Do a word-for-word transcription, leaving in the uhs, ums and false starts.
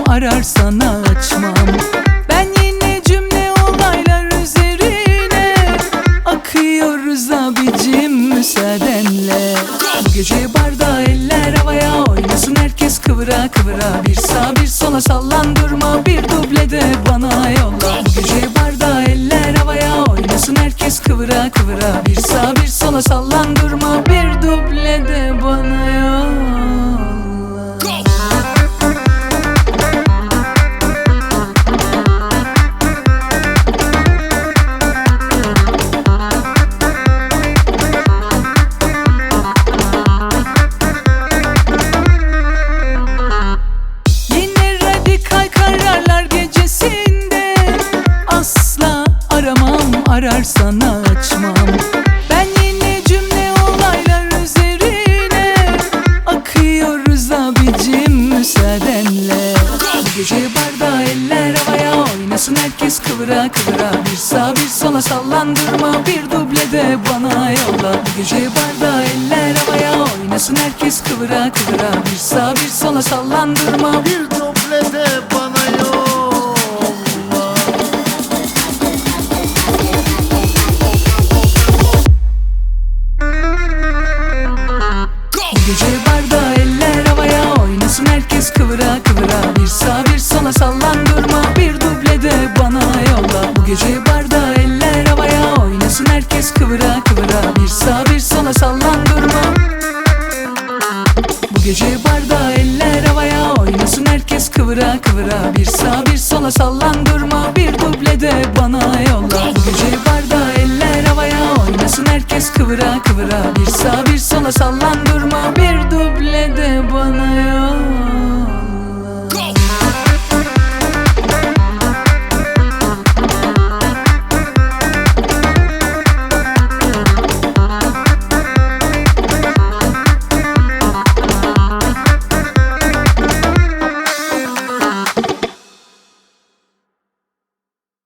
ararsan açmam. Ben yine cümle olaylar üzerine akıyoruz abicim müsaadenle. Bu gece barda eller havaya oynasın herkes kıvıra kıvıra. Bir sağa bir sola sallan durma, bir dublede bana yolla. Bu gece barda eller havaya oynasın herkes kıvıra kıvıra. Bir sağa bir sola sallan durma, bir dublede bana yolla. Ararsan açmam. Ben yine cümle olaylar üzerine akıyoruz abicim müsaadenle. Bu gece barda eller havaya oynasın herkes kıvıra kıvıra. Bir sağa bir sola sallandırma, bir dublede bana yolla. Bu gece barda eller havaya oynasın herkes kıvıra kıvıra. Bir sağa bir sola sallandırma, bir dublede bana yolla. Gece barda eller havaya oynasın herkes kıvıra kıvıra. Bir sağa bir sola sallandırma, bir dublede bana yolla. Bu gece barda eller havaya oynasın herkes kıvıra kıvıra. Bir sağa bir sola sallandırma. Bu gece barda eller havaya oynasın herkes kıvıra kıvıra. Bir sağa bir sola sallandırma, bir dublede bana yolla. Bu gece barda eller havaya oynasın herkes kıvıra kıvıra. Bir sağa bir sola sallandırma, bir dublede bana yolla.